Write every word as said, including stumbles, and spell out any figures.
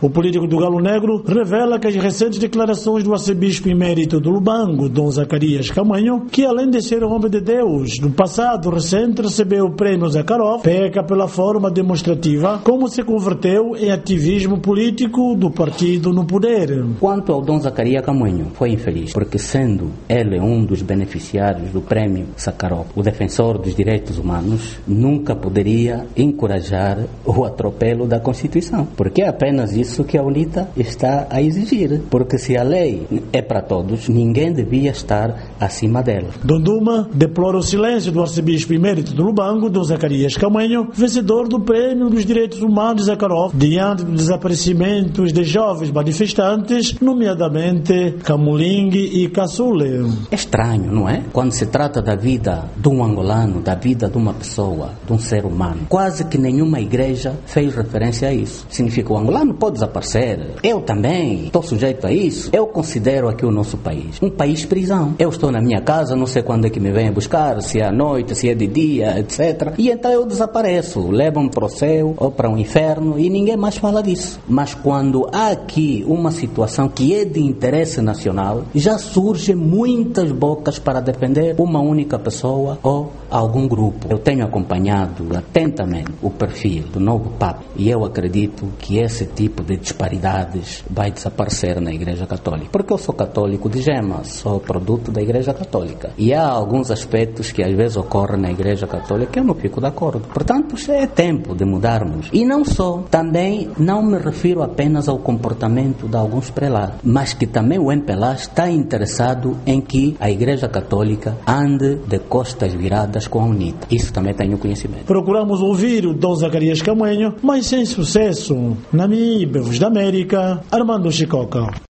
O político do Galo Negro revela que as recentes declarações do arcebispo emérito do Lubango, Dom Zacarias Camanho, que além de ser um homem de Deus, no passado recente recebeu o prêmio Zakharov, peca pela forma demonstrativa como se converteu em ativismo político do partido no poder. Quanto ao Dom Zacarias Camanho, foi infeliz, porque sendo ele um dos beneficiários do prêmio Zakharov, o defensor dos direitos humanos, nunca poderia encorajar o atropelo da Constituição, porque é apenas isso que a UNITA está a exigir, porque se a lei é para todos, ninguém devia estar acima dela. Donduma deplora o silêncio do arcebispo emérito do Lubango, Dom Zacarias Camanho, vencedor do prêmio dos direitos humanos Zakharov, diante dos desaparecimentos de jovens manifestantes, nomeadamente Camuling e Caçule. É estranho, não é? Quando se trata da vida de um angolano, da vida de uma pessoa, de um ser humano, quase que nenhuma igreja fez referência a isso. Significa, o angolano pode desaparecer. Eu também estou sujeito a isso. Eu considero aqui o nosso país um país prisão. Eu estou na minha casa, não sei quando é que me vêm buscar, se é à noite, se é de dia, etcétera. E então eu desapareço, levam-me para o céu ou para o inferno e ninguém mais fala disso. Mas quando há aqui uma situação que é de interesse nacional, já surgem muitas bocas para defender uma única pessoa ou algum grupo. Eu tenho acompanhado atentamente o perfil do novo Papa e eu acredito que esse tipo de disparidades vai desaparecer na Igreja Católica. Porque eu sou católico de gema, sou produto da Igreja Católica. E há alguns aspectos que às vezes ocorrem na Igreja Católica que eu não fico de acordo. Portanto, é tempo de mudarmos. E não só, também não me refiro apenas ao comportamento de alguns prelados, mas que também o M P L A está interessado em que a Igreja Católica ande de costas viradas com a UNITA. Isso também tenho conhecimento. Procuramos ouvir o Dom Zacarias Camanho, mas sem sucesso. Na Voz da América, Armando Chicoca.